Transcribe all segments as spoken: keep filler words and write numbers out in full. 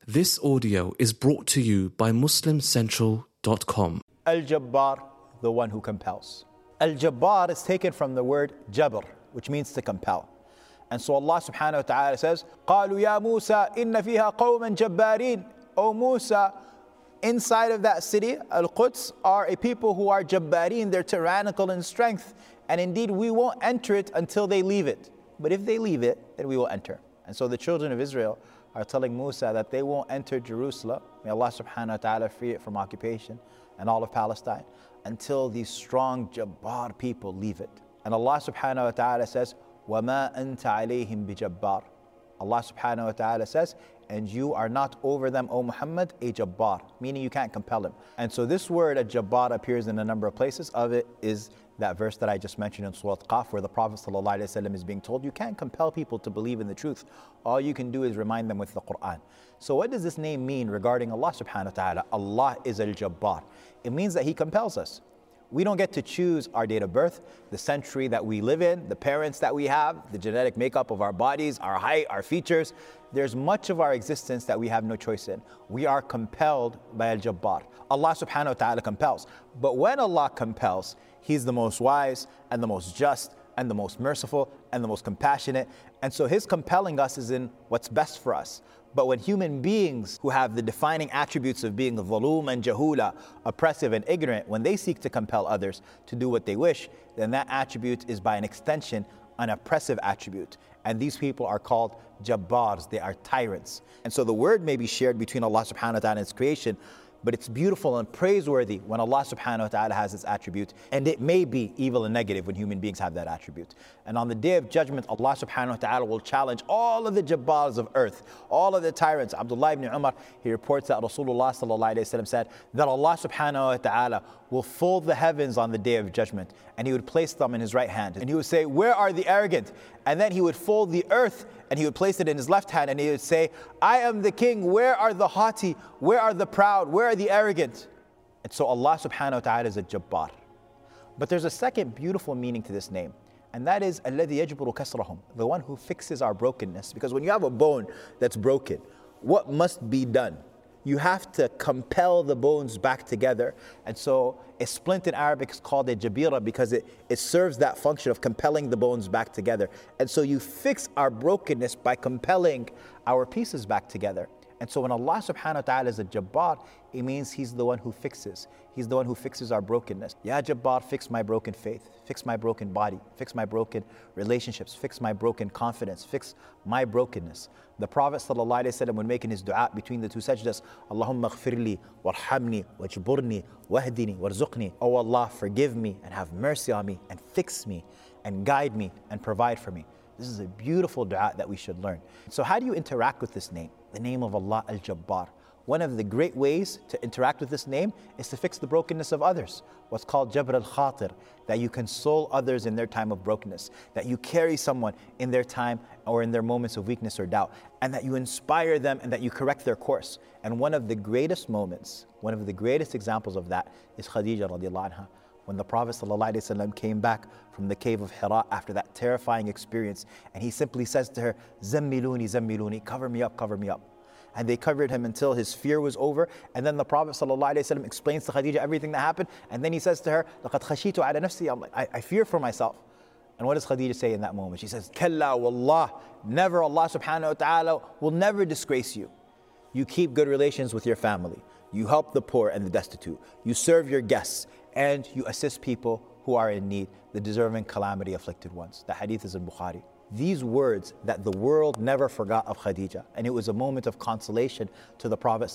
This audio is brought to you by Muslim Central dot com. Al-Jabbar, the one who compels. Al-Jabbar is taken from the word Jabr, which means to compel. And so Allah subhanahu wa ta'ala says, قَالُوا يَا مُوسَى إِنَّ فِيهَا قَوْمًا جَبَّارِينَ. O Musa, inside of that city, Al-Quds, are a people who are Jabbareen, they're tyrannical in strength. And indeed, we won't enter it until they leave it. But if they leave it, then we will enter. And so the children of Israel are telling Musa that they won't enter Jerusalem, may Allah subhanahu wa ta'ala free it from occupation and all of Palestine, until these strong Jabbar people leave it. And Allah subhanahu wa ta'ala says, وَمَا أَنْتَ عَلَيْهِمْ بِجَبَّارٍ. Allah subhanahu wa ta'ala says, and you are not over them, O Muhammad, a Jabbar, meaning you can't compel him. And so this word, a Jabbar, appears in a number of places. Of it is that verse that I just mentioned in Surah Qaf, where the Prophet ﷺ is being told, you can't compel people to believe in the truth. All you can do is remind them with the Quran. So what does this name mean regarding Allah subhanahu wa ta'ala? Allah is Al-Jabbar. It means that He compels us. We don't get to choose our date of birth, the century that we live in, the parents that we have, the genetic makeup of our bodies, our height, our features. There's much of our existence that we have no choice in. We are compelled by Al-Jabbar. Allah subhanahu wa ta'ala compels. But when Allah compels, He's the most wise and the most just and the most merciful and the most compassionate. And so His compelling us is in what's best for us. But when human beings who have the defining attributes of being dhulum and jahula, oppressive and ignorant, when they seek to compel others to do what they wish, then that attribute is by an extension an oppressive attribute. And these people are called jabbars, they are tyrants. And so the word may be shared between Allah subhanahu wa ta'ala and His creation, but it's beautiful and praiseworthy when Allah subhanahu wa ta'ala has this attribute. And it may be evil and negative when human beings have that attribute. And on the day of judgment, Allah subhanahu wa ta'ala will challenge all of the jabbars of earth, all of the tyrants. Abdullah ibn Umar, he reports that Rasulullah sallallahu alayhi wa sallam said that Allah subhanahu wa ta'ala will fold the heavens on the day of judgment, and He would place them in His right hand. And He would say, where are the arrogant? And then He would fold the earth and He would place it in His left hand, and He would say, I am the king, where are the haughty? Where are the proud? Where are the arrogant? And so Allah subhanahu wa ta'ala is a Jabbar. But there's a second beautiful meaning to this name, and that is الَّذِي يَجْبُرُ كَسْرَهُم, the one who fixes our brokenness. Because when you have a bone that's broken, what must be done? You have to compel the bones back together. And so a splint in Arabic is called a jabira because it, it serves that function of compelling the bones back together. And so you fix our brokenness by compelling our pieces back together. And so when Allah subhanahu wa ta'ala is a Jabbar, it means He's the one who fixes. He's the one who fixes our brokenness. Ya Jabbar, fix my broken faith, fix my broken body, fix my broken relationships, fix my broken confidence, fix my brokenness. The Prophet sallallahu alayhi wa sallam, when making his dua between the two sajdas, Allahumma ghfirli, warhamni, wajburni, wahdini, warzuqni. Oh Allah, forgive me and have mercy on me and fix me and guide me and provide for me. This is a beautiful dua that we should learn. So how do you interact with this name? The name of Allah, Al-Jabbar. One of the great ways to interact with this name is to fix the brokenness of others. What's called Jabr al-Khatir, that you console others in their time of brokenness, that you carry someone in their time or in their moments of weakness or doubt, and that you inspire them and that you correct their course. And one of the greatest moments, one of the greatest examples of that is Khadija radiallahu anha. When the Prophet ﷺ came back from the cave of Hira after that terrifying experience, and he simply says to her, Zammiluni, Zammiluni, cover me up, cover me up. And they covered him until his fear was over. And then the Prophet ﷺ explains to Khadija everything that happened. And then he says to her, لَقَدْ خَشِيتُ عَلَى نَفْسِي, I'm like, I, I fear for myself. And what does Khadija say in that moment? She says, Kalla wallah, never, Allah subhanahu wa ta'ala will never disgrace you. You keep good relations with your family. You help the poor and the destitute. You serve your guests. And you assist people who are in need, the deserving calamity afflicted ones. The hadith is in Bukhari. These words that the world never forgot of Khadija, and it was a moment of consolation to the Prophet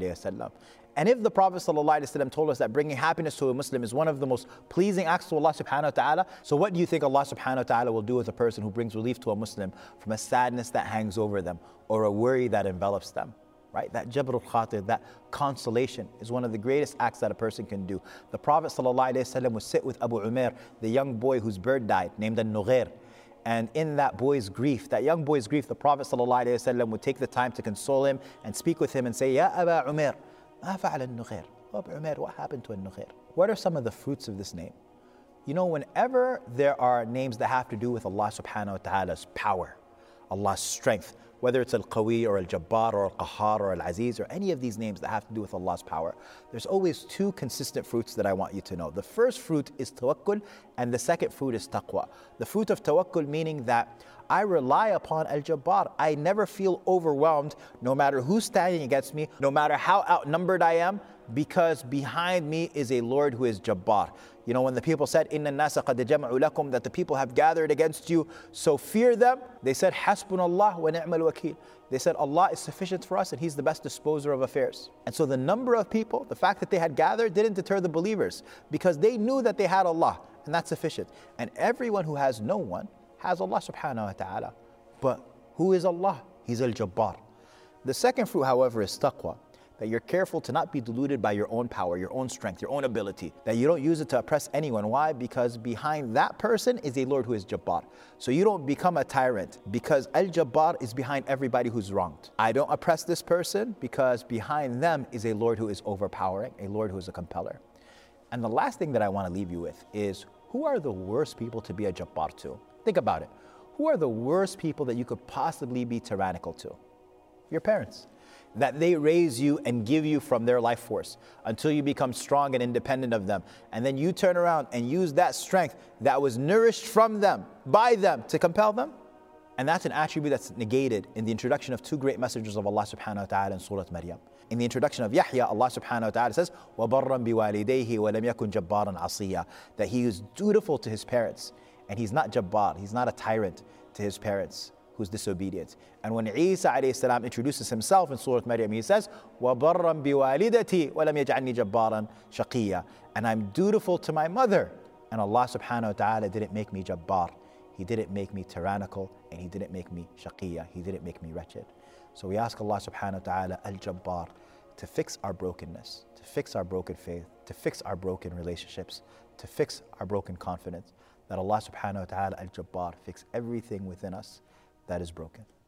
ﷺ. And if the Prophet ﷺ told us that bringing happiness to a Muslim is one of the most pleasing acts to Allah subhanahu wa ta'ala, so what do you think Allah subhanahu wa ta'ala will do with a person who brings relief to a Muslim from a sadness that hangs over them or a worry that envelops them? Right? That Jabr al-Khatir, that consolation is one of the greatest acts that a person can do. The Prophet ﷺ would sit with Abu Umair, the young boy whose bird died, named Al-Nughair. And in that boy's grief, that young boy's grief, the Prophet ﷺ would take the time to console him and speak with him and say, Ya Aba Umair, ma fa'ala Al-Nughair? Abu Umair, what happened to Al-Nughair? What are some of the fruits of this name? You know, whenever there are names that have to do with Allah subhanahu wa ta'ala's power, Allah's strength, whether it's Al-Qawi or Al-Jabbar or Al-Qahhar or Al-Aziz or any of these names that have to do with Allah's power, there's always two consistent fruits that I want you to know. The first fruit is tawakkul, and the second fruit is taqwa. The fruit of tawakkul meaning that I rely upon Al-Jabbar. I never feel overwhelmed no matter who's standing against me, no matter how outnumbered I am, because behind me is a Lord who is Jabbar. You know, when the people said, Inna nasa qad jama'u lakum, that the people have gathered against you, so fear them, they said, Hasbunallah wa ni'mal wakeel. They said, Allah is sufficient for us and He's the best disposer of affairs. And so the number of people, the fact that they had gathered didn't deter the believers, because they knew that they had Allah, and that's sufficient. And everyone who has no one has Allah subhanahu wa ta'ala. But who is Allah? He's Al-Jabbar. The second fruit, however, is taqwa. That you're careful to not be deluded by your own power, your own strength, your own ability. That you don't use it to oppress anyone. Why? Because behind that person is a Lord who is Jabbar. So you don't become a tyrant, because Al-Jabbar is behind everybody who's wronged. I don't oppress this person because behind them is a Lord who is overpowering, a Lord who is a compeller. And the last thing that I want to leave you with is, who are the worst people to be a Jabbar to? Think about it. Who are the worst people that you could possibly be tyrannical to? Your parents. That they raise you and give you from their life force until you become strong and independent of them. And then you turn around and use that strength that was nourished from them, by them, to compel them. And that's an attribute that's negated in the introduction of two great messengers of Allah subhanahu wa ta'ala in Surah Maryam. In the introduction of Yahya, Allah subhanahu wa ta'ala says, وَبَرًّا بِوَالِدَيْهِ وَلَمْ يَكُنْ جَبَّارًا عَصِيًّا. That he is dutiful to his parents. And he's not Jabbar, he's not a tyrant to his parents who's disobedient. And when Isa alayhi salam introduces himself in Surah Maryam, he says, وَبَرًّا بِوَالِدَتِي وَلَمْ يَجْعَلْنِي جَبَّارًا شَقِيًّا. And I'm dutiful to my mother. And Allah subhanahu wa ta'ala didn't make me Jabbar. He didn't make me tyrannical, and He didn't make me shaqiyya. He didn't make me wretched. So we ask Allah subhanahu wa ta'ala Al-Jabbar to fix our brokenness, to fix our broken faith, to fix our broken relationships, to fix our broken confidence. That Allah subhanahu wa ta'ala Al-Jabbar fix everything within us that is broken.